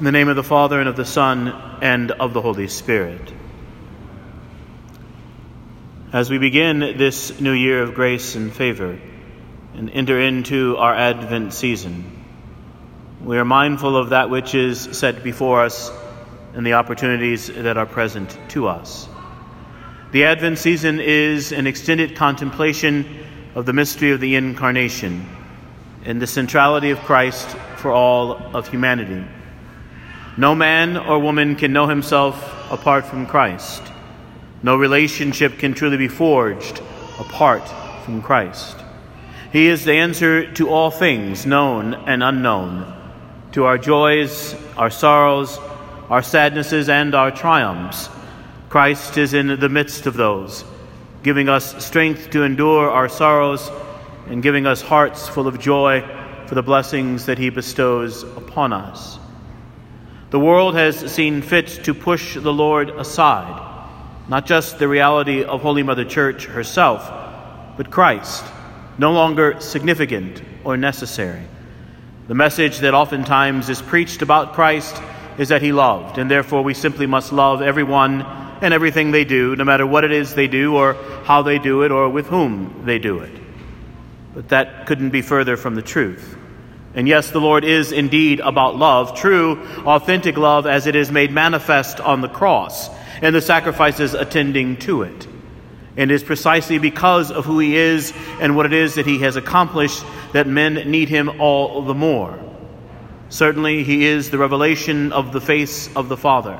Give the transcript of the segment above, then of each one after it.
In the name of the Father, and of the Son, and of the Holy Spirit. As we begin this new year of grace and favor and enter into our Advent season, we are mindful of that which is set before us and the opportunities that are present to us. The Advent season is an extended contemplation of the mystery of the Incarnation and the centrality of Christ for all of humanity. No man or woman can know himself apart from Christ. No relationship can truly be forged apart from Christ. He is the answer to all things, known and unknown, to our joys, our sorrows, our sadnesses, and our triumphs. Christ is in the midst of those, giving us strength to endure our sorrows and giving us hearts full of joy for the blessings that he bestows upon us. The world has seen fit to push the Lord aside, not just the reality of Holy Mother Church herself, but Christ, no longer significant or necessary. The message that oftentimes is preached about Christ is that he loved, and therefore we simply must love everyone and everything they do, no matter what it is they do or how they do it or with whom they do it. But that couldn't be further from the truth. And yes, the Lord is indeed about love, true, authentic love as it is made manifest on the cross and the sacrifices attending to it. And it is precisely because of who he is and what it is that he has accomplished that men need him all the more. Certainly, he is the revelation of the face of the Father.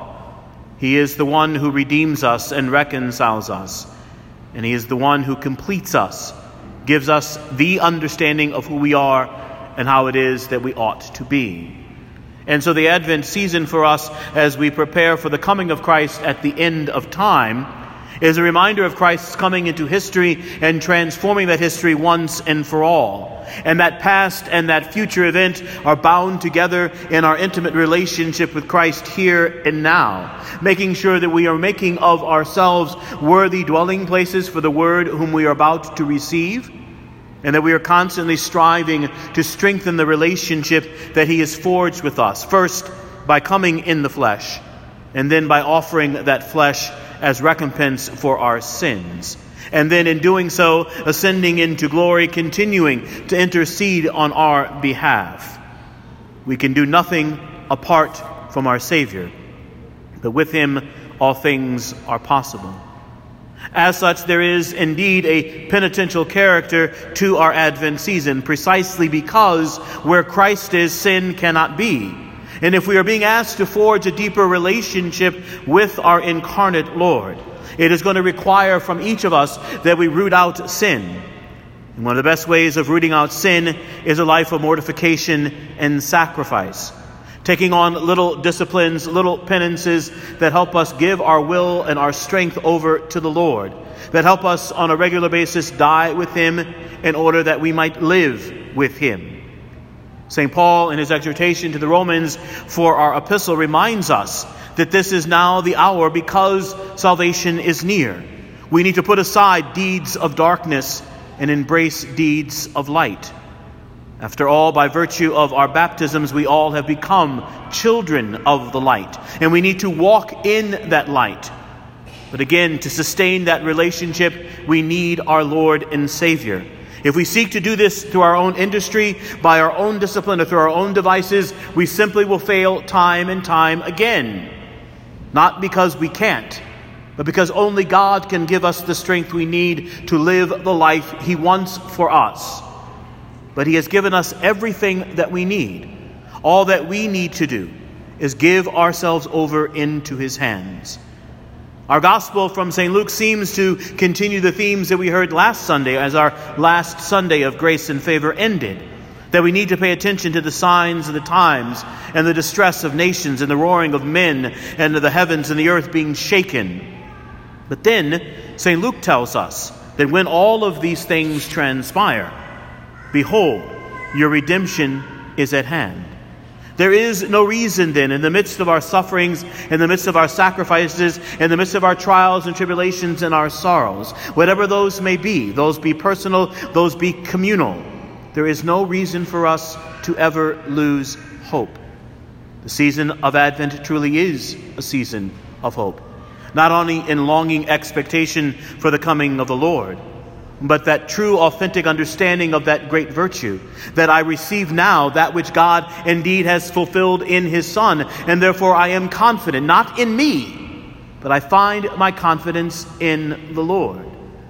He is the one who redeems us and reconciles us. And he is the one who completes us, gives us the understanding of who we are and how it is that we ought to be. And so the Advent season for us, as we prepare for the coming of Christ at the end of time, is a reminder of Christ's coming into history and transforming that history once and for all. And that past and that future event are bound together in our intimate relationship with Christ here and now, making sure that we are making of ourselves worthy dwelling places for the Word whom we are about to receive, and that we are constantly striving to strengthen the relationship that he has forged with us, first by coming in the flesh, and then by offering that flesh as recompense for our sins. And then in doing so, ascending into glory, continuing to intercede on our behalf. We can do nothing apart from our Savior, but with him all things are possible. As such, there is indeed a penitential character to our Advent season, precisely because where Christ is, sin cannot be. And if we are being asked to forge a deeper relationship with our incarnate Lord, it is going to require from each of us that we root out sin. And one of the best ways of rooting out sin is a life of mortification and sacrifice. Taking on little disciplines, little penances that help us give our will and our strength over to the Lord, that help us on a regular basis die with him in order that we might live with him. St. Paul, in his exhortation to the Romans for our epistle, reminds us that this is now the hour because salvation is near. We need to put aside deeds of darkness and embrace deeds of light. After all, by virtue of our baptisms, we all have become children of the light, and we need to walk in that light. But again, to sustain that relationship, we need our Lord and Savior. If we seek to do this through our own industry, by our own discipline, or through our own devices, we simply will fail time and time again. Not because we can't, but because only God can give us the strength we need to live the life he wants for us. But he has given us everything that we need. All that we need to do is give ourselves over into his hands. Our gospel from St. Luke seems to continue the themes that we heard last Sunday as our last Sunday of grace and favor ended. That we need to pay attention to the signs of the times and the distress of nations and the roaring of men and the heavens and the earth being shaken. But then St. Luke tells us that when all of these things transpire, behold, your redemption is at hand. There is no reason then, in the midst of our sufferings, in the midst of our sacrifices, in the midst of our trials and tribulations and our sorrows, whatever those may be, those be personal, those be communal, there is no reason for us to ever lose hope. The season of Advent truly is a season of hope, not only in longing expectation for the coming of the Lord, but that true, authentic understanding of that great virtue, that I receive now that which God indeed has fulfilled in his Son, and therefore I am confident, not in me, but I find my confidence in the Lord.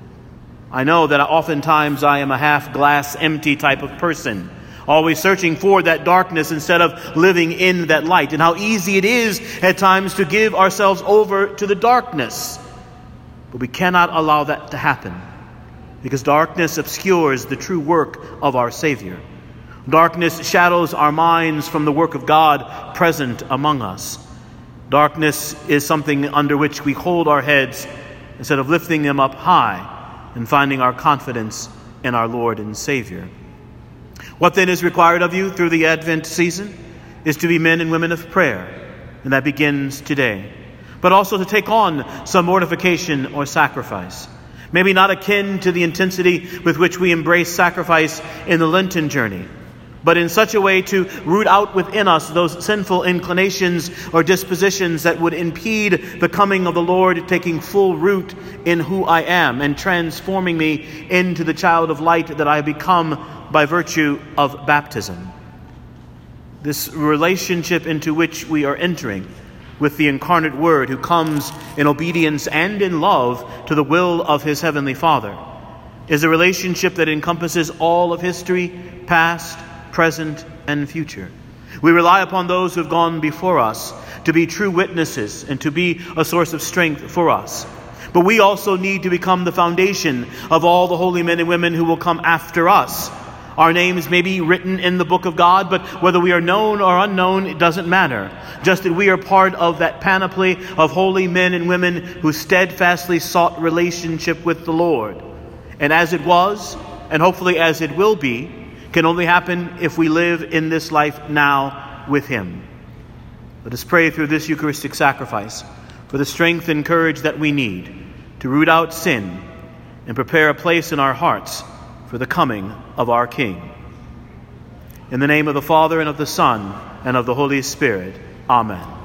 I know that oftentimes I am a half-glass empty type of person, always searching for that darkness instead of living in that light, and how easy it is at times to give ourselves over to the darkness. But we cannot allow that to happen, because darkness obscures the true work of our Savior. Darkness shadows our minds from the work of God present among us. Darkness is something under which we hold our heads instead of lifting them up high and finding our confidence in our Lord and Savior. What then is required of you through the Advent season is to be men and women of prayer, and that begins today. But also to take on some mortification or sacrifice. Maybe not akin to the intensity with which we embrace sacrifice in the Lenten journey, but in such a way to root out within us those sinful inclinations or dispositions that would impede the coming of the Lord taking full root in who I am and transforming me into the child of light that I have become by virtue of baptism. This relationship into which we are entering with the incarnate Word, who comes in obedience and in love to the will of his heavenly Father, is a relationship that encompasses all of history, past, present, and future. We rely upon those who have gone before us to be true witnesses and to be a source of strength for us. But we also need to become the foundation of all the holy men and women who will come after us. Our names may be written in the book of God, but whether we are known or unknown, it doesn't matter. Just that we are part of that panoply of holy men and women who steadfastly sought relationship with the Lord. And as it was, and hopefully as it will be, can only happen if we live in this life now with him. Let us pray through this Eucharistic sacrifice for the strength and courage that we need to root out sin and prepare a place in our hearts for the coming of our King. In the name of the Father, and of the Son, and of the Holy Spirit. Amen.